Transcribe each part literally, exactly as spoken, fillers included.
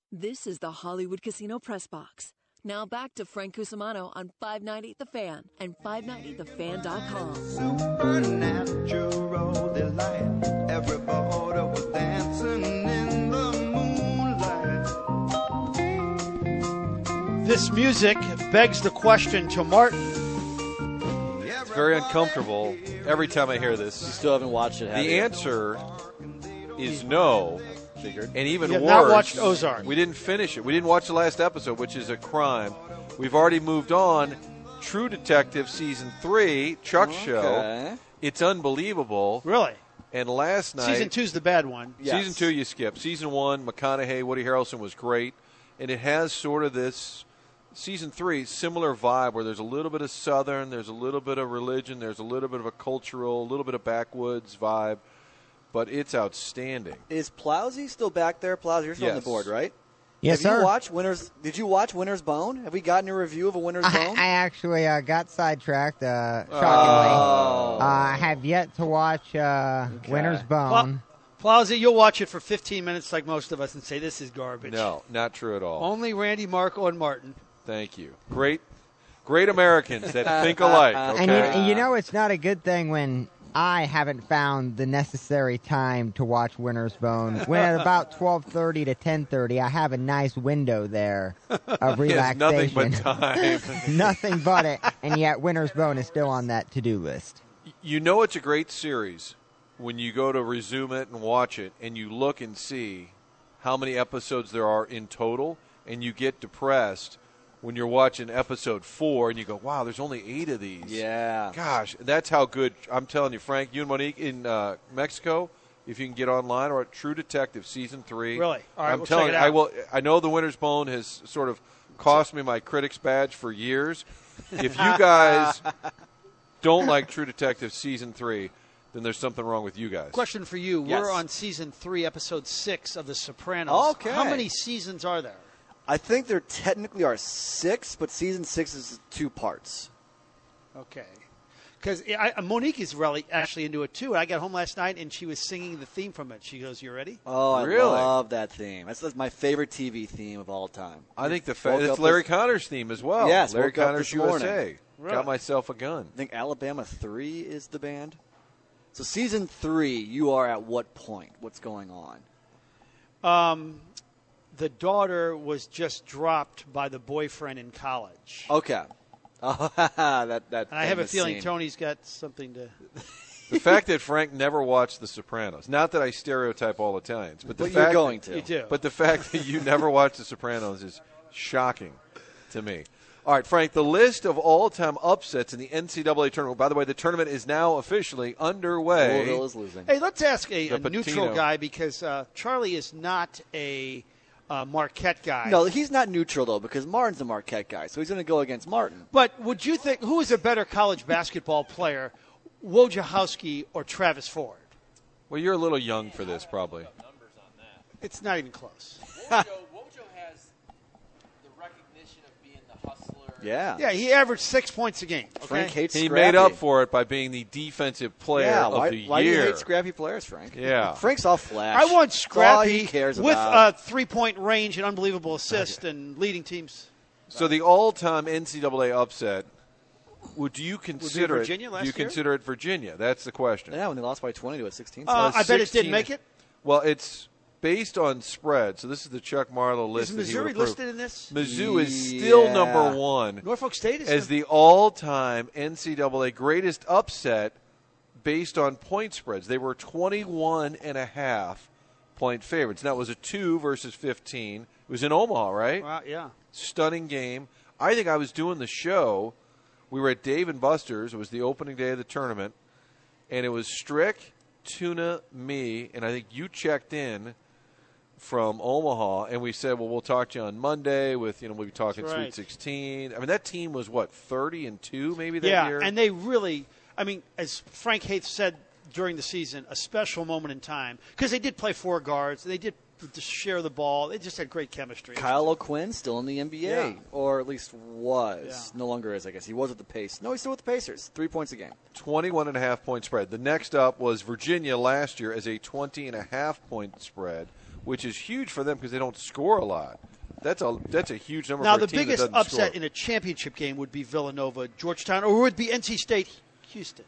This is the Hollywood Casino Press Box. Now back to Frank Cusimano on five ninety The Fan and five ninety the fan dot com. Supernatural delight. Everybody was dancing in the moonlight. This music begs the question to Martin. It's very uncomfortable every time I hear this. You still haven't watched it, have The you? answer is no. Figured. And even You have worse, not watched Ozark. We didn't finish it. We didn't watch the last episode, which is a crime. We've already moved on. True Detective Season three, Chuck's Okay. show. It's unbelievable. Really? And last night... Season two's the bad one. Yes. Season two you skip. Season one, McConaughey, Woody Harrelson was great. And it has sort of this... Season three, similar vibe where there's a little bit of Southern, there's a little bit of religion, there's a little bit of a cultural, a little bit of backwoods vibe. But it's outstanding. Is Plowsy still back there? Plowsy, you're still on the Yes. board, right? Yes, Have sir. you watched Winter's? Did you watch Winter's Bone? Have we gotten a review of a Winter's I, Bone? I actually uh, got sidetracked, uh, shockingly. Oh. Uh, I have yet to watch uh, Okay. Winter's Pl- Bone. Plowsy, you'll watch it for fifteen minutes like most of us and say, this is garbage. No, not true at all. Only Randy, Marco, and Martin. Thank you. Great, great Americans that think alike. Okay? And you, and you know it's not a good thing when I haven't found the necessary time to watch Winter's Bone. When at about twelve thirty to ten thirty, I have a nice window there of He has relaxation. nothing but time. Nothing but it, and yet Winter's Bone is still on that to-do list. You know it's a great series when you go to resume it and watch it, and you look and see how many episodes there are in total, and you get depressed when you're watching episode four, and you go, wow, there's only eight of these. Yeah. Gosh, that's how good. I'm telling you, Frank, you and Monique in uh, Mexico, if you can get online, or at True Detective Season three. Really? All right, I'm we'll telling check it you, I out. will. I know the Winter's Bone has sort of cost me my critics badge for years. If you guys don't like True Detective Season three, then there's something wrong with you guys. Question for you. Yes. We're on season three, episode six of The Sopranos. Okay. How many seasons are there? I think there technically are six, but season six is two parts. Okay. Because Monique is really actually into it, too. I got home last night, and she was singing the theme from it. She goes, you ready? Oh, I Really? love that theme. That's, that's my favorite T V theme of all time. I think the Woke fa- it's up Larry this- Connor's theme as well. Yes, Larry woke up Connor's this U S A. morning. Really? Got myself a gun. I think Alabama three is the band. So season three, you are at what point? What's going on? Um, the daughter was just dropped by the boyfriend in college. Okay. Oh, that, that And I have a famous feeling scene. Tony's got something to... The fact that Frank never watched The Sopranos. Not that I stereotype all Italians, but the But fact you're going to. You do. But the fact that you never watched The Sopranos is shocking to me. All right, Frank, the list of all-time upsets in the N C double A tournament. By the way, the tournament is now officially underway. Louisville is losing. Hey, let's ask a, The a neutral Patino. guy because uh, Charlie is not a uh, Marquette guy. No, he's not neutral, though, because Martin's a Marquette guy, so he's going to go against Martin. But would you think, who is a better college basketball player, Wojciechowski or Travis Ford? Well, you're a little young for this, probably. It's not even close. Wojo, Wojo has the recognition of being the hustler. Yeah. Yeah, he averaged six points a game. Okay? Frank hates He Scrappy. made up for it by being the defensive player yeah, of why, the why do year. you hate scrappy players, Frank? Yeah. Frank's all flash. I want That's all he Scrappy cares with about. a three-point range and unbelievable assist and leading teams. So the all-time N C double A upset, would you consider Virginia it? last you year? consider it Virginia? That's the question. Yeah, when they lost by twenty to a sixteen. Uh, I bet it sixteen didn't make it. Well, it's based on spread. So this is the Chuck Marlowe list. Is that he Missouri would approve. listed in this? Mizzou is still Yeah. number one Norfolk State is as the all-time N C double A greatest upset based on point spreads. They were twenty-one and a half point favorites. Now, it was a two versus fifteen. It was in Omaha, right? Wow, yeah. Stunning game. I think I was doing the show. We were at Dave and Buster's. It was the opening day of the tournament. And it was Strick, Tuna, me, and I think you checked in from Omaha. And we said, well, we'll talk to you on Monday with, you know, we'll be talking That's right. Sweet sixteen. I mean, that team was, what, thirty and two maybe that Yeah, year? and they really, I mean, as Frank Haith said during the season, a special moment in time because they did play four guards. They did just share the ball. They just had great chemistry. Kyle O'Quinn still in the N B A, Yeah. or at least was. Yeah. No longer is, I guess. He was at the Pace. No, he's still with the Pacers. Three points a game. twenty-one and a half point spread. The next up was Virginia last year as a twenty and a half point spread which is huge for them because they don't score a lot. That's a that's a huge number Now, for a the team biggest that doesn't upset score. in a championship game would be Villanova, Georgetown, or would it be N C State, Houston?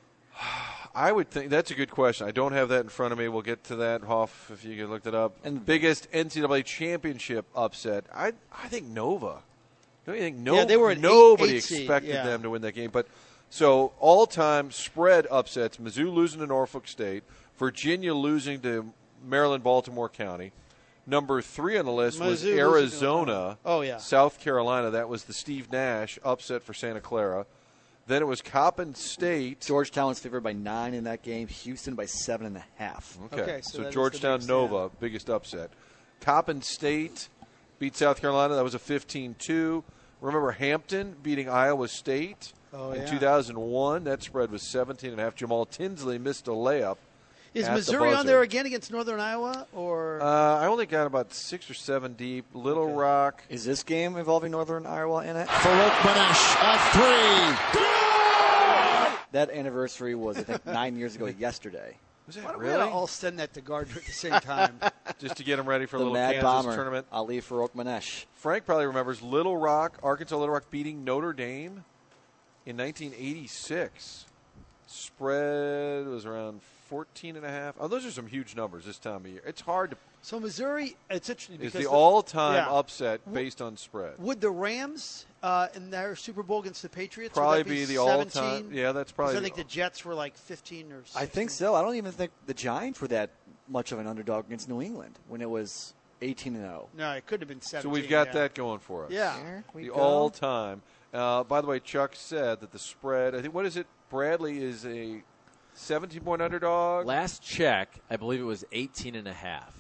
I would think that's a good question. I don't have that in front of me. We'll get to that, Hoff, if you can look that up. And biggest N C double A championship upset, I I think Nova. Don't you think no, Yeah, they were an nobody eight- eight seed, expected yeah. them to win that game? But so all-time spread upsets: Mizzou losing to Norfolk State, Virginia losing to Maryland, Baltimore County. Number three on the list was Mizzou losing to- Arizona. Oh, yeah. South Carolina. That was the Steve Nash upset for Santa Clara. Then it was Coppin State. Georgetown was favored by nine in that game. Houston by seven and a half. Okay, Okay, so so, that is the Georgetown biggest, Nova, biggest upset. Coppin State beat South Carolina. That was a fifteen two. Remember Hampton beating Iowa State Oh, in yeah. two thousand one. That spread was seventeen and a half. Jamal Tinsley missed a layup. Is at the Missouri on buzzer. there again against Northern Iowa? Or Uh, I only got about six or seven deep. Little Okay. Rock. Is this game involving Northern Iowa in it? Farouk Manesh, a three. That anniversary was, I think, nine years ago yesterday. Was why that don't we really? all send that to Gardner at the same time? Just to get them ready for a The little Mad Kansas Bomber, tournament. Ali Farouk Manesh. Frank probably remembers Little Rock, Arkansas Little Rock beating Notre Dame in nineteen eighty-six. Spread was around fourteen and a half. Oh, those are some huge numbers this time of year. It's hard to. So Missouri, it's interesting Is because the all-time yeah. upset based on spread? Would the Rams uh, in their Super Bowl against the Patriots would Probably that be, be the seventeen? all-time. Yeah, that's 'Cause probably. I think the Jets were like fifteen or sixteen. I think so. I don't even think the Giants were that much of an underdog against New England when it was eighteen and oh. No, it could have been so seventeen. we've got yeah. that going for us. Yeah. There we The go. all-time. Uh, by the way, Chuck said that the spread. I think what is it? Bradley is a seventeen-point underdog. Last check, I believe it was eighteen and a half.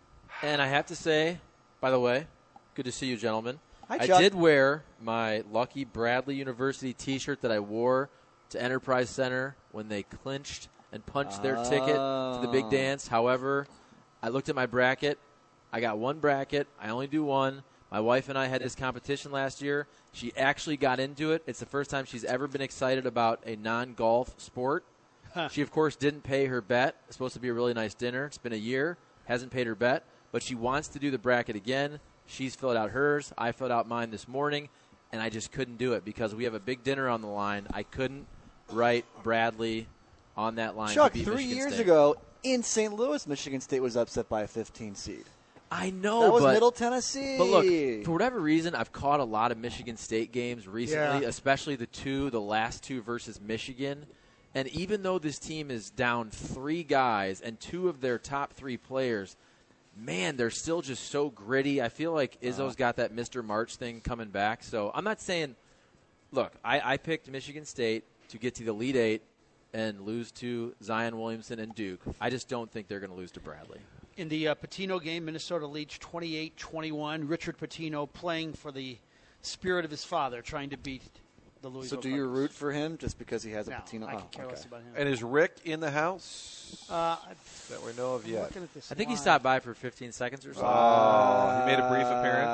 And I have to say, by the way, good to see you, gentlemen. Hi, I Chuck. did wear my Lucky Bradley University T-shirt that I wore to Enterprise Center when they clinched and punched their ticket to the big dance. However, I looked at my bracket. I got one bracket. I only do one. My wife and I had this competition last year. She actually got into it. It's the first time she's ever been excited about a non-golf sport. She, of course, didn't pay her bet. It's supposed to be a really nice dinner. It's been a year. Hasn't paid her bet. But she wants to do the bracket again. She's filled out hers. I filled out mine this morning. And I just couldn't do it because we have a big dinner on the line. I couldn't write Bradley on that line. Chuck, to beat three Michigan years State. ago in Saint Louis, Michigan State was upset by a fifteen seed. I know, that was but, Middle Tennessee. But look, for whatever reason, I've caught a lot of Michigan State games recently, Yeah. especially the two, the last two versus Michigan. And even though this team is down three guys and two of their top three players, man, they're still just so gritty. I feel like Izzo's got that Mister March thing coming back. So I'm not saying – look, I, I picked Michigan State to get to the Elite Eight and lose to Zion Williamson and Duke. I just don't think they're going to lose to Bradley. In the uh, Patino game, Minnesota leads twenty-eight twenty-one. Richard Patino playing for the spirit of his father, trying to beat the Louisville So do you Cardinals. root for him just because he has a No, patina? I Oh, could care okay. less about him. And is Rick in the house Uh, that we know of I'm yet? looking at this I think he line. stopped by for fifteen seconds or so. Oh, he made a brief appearance.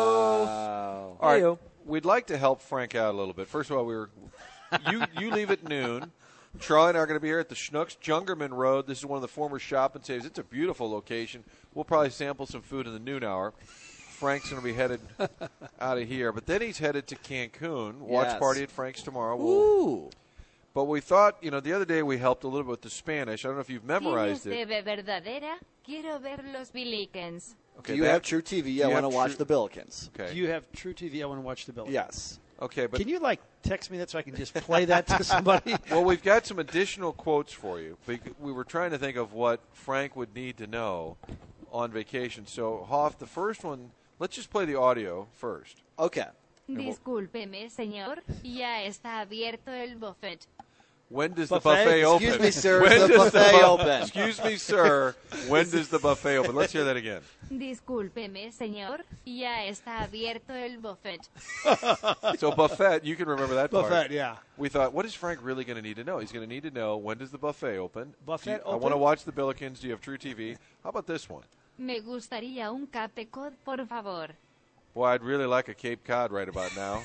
Wow. All right, Heyo. we'd like to help Frank out a little bit. First of all, we were you you leave at noon. Charlie and I are going to be here at the Schnucks Jungerman Road. This is one of the former shop and saves. It's a beautiful location. We'll probably sample some food in the noon hour. Frank's going to be headed out of here, but then he's headed to Cancun. Watch Yes. party at Frank's tomorrow. We'll, Ooh. but we thought, you know, the other day we helped a little bit with the Spanish. I don't know if you've memorized ¿Tienes it. de verdadera? Quiero ver los Billikens. Okay, Do you that- have True T V? do I you want to have watch True- the Billikens. Okay. Do you have True T V? I want to watch the bill. Yes. Okay, but Can you like text me that so I can just play that to somebody? well, we've got some additional quotes for you. We we were trying to think of what Frank would need to know on vacation. So, Hoff, the first one, let's just play the audio first. Okay. Discúlpeme, señor. Ya está abierto el buffet. When does the Buffet? buffet open? Excuse me, sir, When is the does buffet bu- open? Excuse me, sir. When does the buffet open? Let's hear that again. Discúlpeme, señor. Ya está abierto el buffet. So, buffet, you can remember that part. Buffet, yeah. We thought, what is Frank really going to need to know? He's going to need to know, when does the buffet open? Buffet Do you- I open? want to watch the Billikens. Do you have True T V? How about this one? Me gustaría un Cape Cod, por favor. Boy, I'd really like a Cape Cod right about now.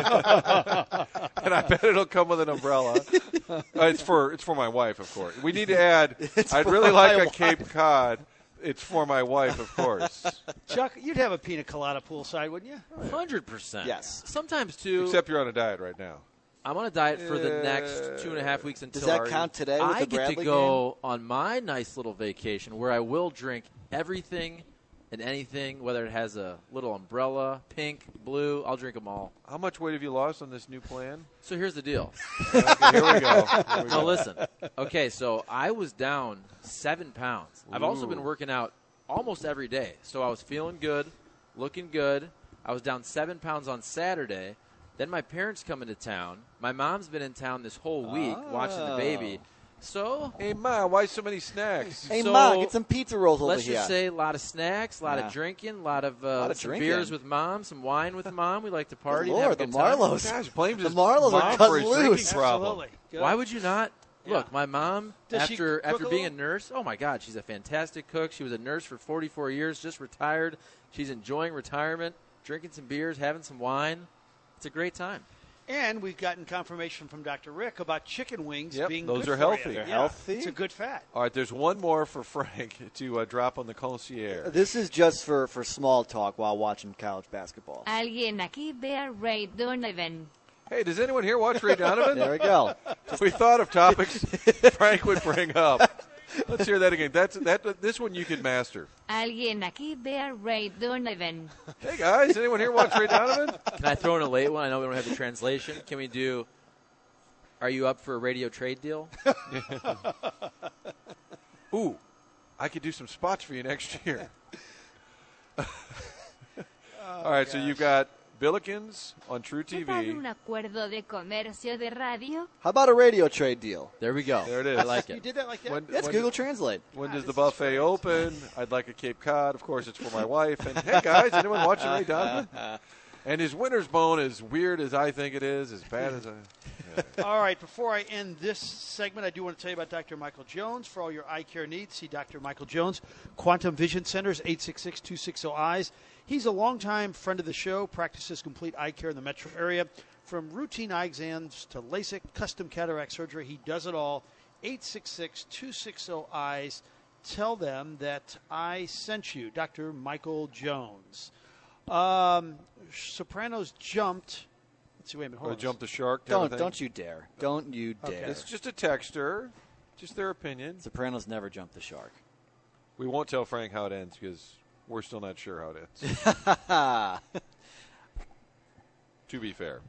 And I bet it'll come with an umbrella. Uh, it's for it's for my wife, of course. We need to add, I'd really like a Cape Cod. it's for my wife, of course. Chuck, you'd have a pina colada poolside, wouldn't you? one hundred percent. Yes. Sometimes, too. Except you're on a diet right now. I'm on a diet for the next two and a half weeks until Does that count today with I the get Bradley to go on my nice little vacation where I will drink everything and anything, whether it has a little umbrella, pink, blue. I'll drink them all. How much weight have you lost on this new plan? So here's the deal. Okay, here we go. Here we No, go. listen. Okay, so I was down seven pounds. I've also been working out almost every day. So I was feeling good, looking good. I was down seven pounds on Saturday. Then my parents come into town. My mom's been in town this whole week watching the baby. So, Hey, Ma, why so many snacks? Hey, So, Ma, get some pizza rolls over let's here. just say a lot of snacks, a lot Yeah. of drinking, a lot of, uh, Lot of some drinking. beers with mom, some wine with mom. We like to party. Good and have a Lord, the good time. Marlows. Gosh, blames The his Marlows are mom cut for his loose. drinking problem. Absolutely. Good. Why would you not? Yeah. Look, my mom, Does she after cook after a being a little? nurse, oh my God, she's a fantastic cook. She was a nurse for forty-four years, just retired. She's enjoying retirement, drinking some beers, having some wine. It's a great time. And we've gotten confirmation from Doctor Rick about chicken wings Yep, being those good are for healthy. you. They're Yeah, healthy? It's a good fat. All right, there's one more for Frank to uh, drop on the concierge. This is just for, for small talk while watching college basketball. ¿Alguien aquí ve a Ray Donovan? Hey, does anyone here watch Ray Donovan? There we go. We thought of topics Frank would bring up. Let's hear that again. That's that. This one you could master. ¿Alguien aquí ve a Ray Donovan? Hey guys, anyone here watch Ray Donovan? Can I throw in a late one? I know we don't have the translation. Can we do, are you up for a radio trade deal? Ooh, I could do some spots for you next year. All right, so you've got Billikens on True T ¿Qué tal V. un acuerdo de comercio de radio? How about a radio trade deal? There we go. There it is. I like You it. did that like that? When, That's when, Google Translate. when Ah, does the this is buffet great. open? I'd like a Cape Cod. Of course, it's for my wife. And hey guys, anyone watching Ray Donovan? And his winter's bone, as weird as I think it is, as bad as I. All right, before I end this segment, I do want to tell you about Doctor Michael Jones. For all your eye care needs, see Doctor Michael Jones, Quantum Vision Centers, eight six six, two six zero, eyes. He's a longtime friend of the show, practices complete eye care in the metro area. From routine eye exams to LASIK, custom cataract surgery, he does it all. eight six six, two six zero, eyes. Tell them that I sent you, Doctor Michael Jones. Um, Sopranos jumped. Let's see, wait a minute. Hold Or on. jump the shark. type of Don't thing. don't you dare. Don't you Okay. dare. It's just a texter, just their opinion. Sopranos never jumped the shark. We won't tell Frank how it ends because we're still not sure how it ends. To be fair.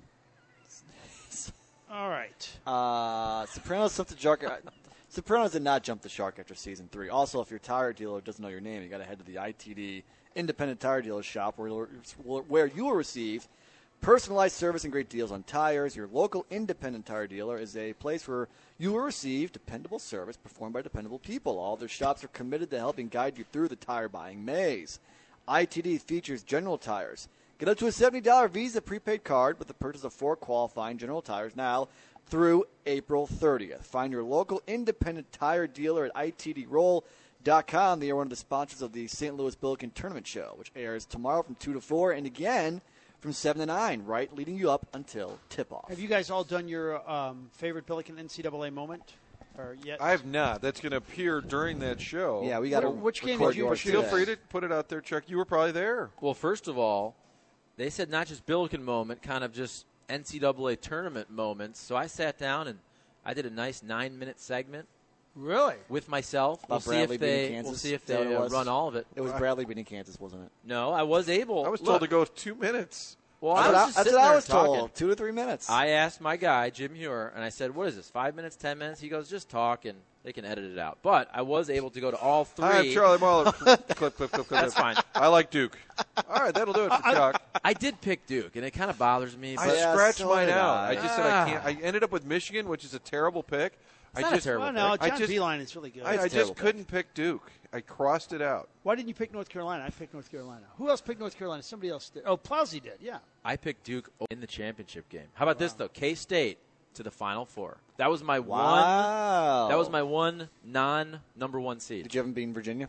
All right. Uh, Sopranos jumped the shark. uh, Sopranos did not jump the shark after season three. Also, if your tire dealer doesn't know your name, you got to head to the I T D Independent Tire Dealer Shop, where you'll, where you will receive personalized service and great deals on tires. Your local independent tire dealer is a place where you will receive dependable service performed by dependable people. All their shops are committed to helping guide you through the tire buying maze. I T D features General Tires. Get up to a seventy dollars Visa prepaid card with the purchase of four qualifying General Tires now through April thirtieth. Find your local independent tire dealer at I T D roll dot com. They are one of the sponsors of the Saint Louis Billiken Tournament Show, which airs tomorrow from two to four and again from seven to nine, right, leading you up until tip-off. Have you guys all done your um, favorite Billiken N C double A moment? Or yet? I have not. That's going to appear during that show. Yeah, we got to. What- which game record did you yours pursue? Feel today. free to put it out there, Chuck. You were probably there. Well, first of all, they said not just Billiken moment, kind of just N C double A tournament moments. So I sat down and I did a nice nine-minute segment Really? with myself. We'll About see Bradley if they beating Kansas? we'll see if Is that what they it uh, was? run all of it. It was Bradley beating Kansas, wasn't it? No, I was able. I was Look, told to go two minutes. Well, That's I what was I, just that's sitting what I there was talking. told. Two to three minutes. I asked my guy, Jim Muir, and I said, what is this, five minutes, ten minutes? He goes, just talk, and they can edit it out. But I was able to go to all three. Hi, I'm Charlie Marler. clip, clip, clip, clip. That's fine. I like Duke. All right, that'll do it for Chuck. I did pick Duke, and it kind of bothers me. I But Yeah, scratched so mine did out. I. I just said I can't. I ended up with Michigan, which is a terrible pick. It's I not a just, terrible Well, no, I John just- Beeline is really good. I, I terrible just pick. couldn't pick Duke. I crossed it out. Why didn't you pick North Carolina? I picked North Carolina. Who else picked North Carolina? Somebody else did. Oh, Plowsy did, yeah. I picked Duke in the championship game. How about this, though? K-State to the Final Four. That was my one. wow. That was my one non-number one seed. Did you have him beating Virginia?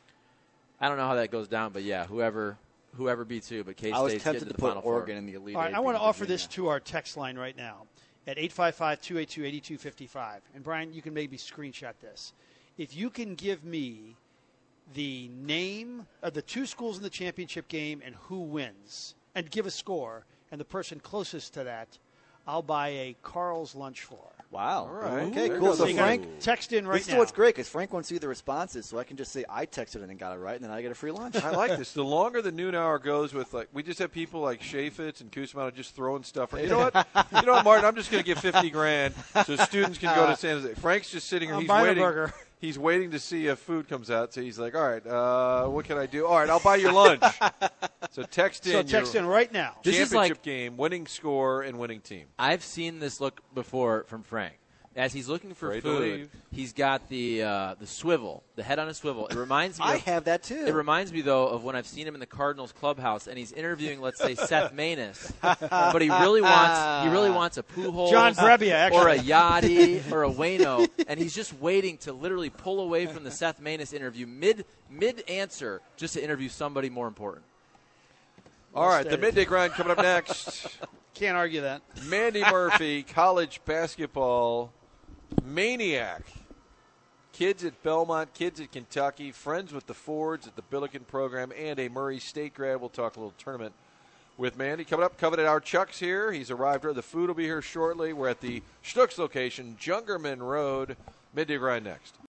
I don't know how that goes down, but yeah, whoever whoever beats who, but K-State's I was getting tempted to to the put Final Oregon Four. in the Elite All right, Eight I want to beating offer this Virginia. to our text line right now at eight five five, two eight two, eight two five five. And, Brian, you can maybe screenshot this. If you can give me the name of the two schools in the championship game and who wins, and give a score, and the person closest to that, I'll buy a Carl's lunch for. Wow. All right. Okay, There cool. goes So you Frank, gotta text in right this now. is what's great because Frank won't see the responses, so I can just say I texted it and got it right, and then I get a free lunch. I like this. The longer the noon hour goes with, like, we just have people like Shafitz and Kusmano just throwing stuff. You know what? You know what, Martin? I'm just going to give fifty grand so students can go to San Jose. Frank's just sitting here. I'm He's buying a waiting. burger. He's waiting to see if food comes out. So he's like, all right, uh, what can I do? All right, I'll buy your lunch. So text in So text your in right now. This is championship like- game, winning score, and winning team. I've seen this look before from Frank. As he's looking for Afraid to food, leave. he's got the uh, the swivel, the head on a swivel. It reminds me. I of, have that too. It reminds me though of when I've seen him in the Cardinals clubhouse, and he's interviewing, let's say, Seth Maness, but he really wants he really wants a Pujols, John Brebbia, actually. or a Yachty, or a Waino, and he's just waiting to literally pull away from the Seth Maness interview mid mid answer just to interview somebody more important. All right, the stated. midday grind coming up next. Can't argue that. Mandy Murphy, college basketball maniac. Kids at Belmont, kids at Kentucky, friends with the Fords at the Billiken program, and a Murray State grad. We'll talk a little tournament with Mandy. Coming up, coveted our Chuck's here. He's arrived. The food will be here shortly. We're at the Stooks location, Jungerman Road. Midday grind next.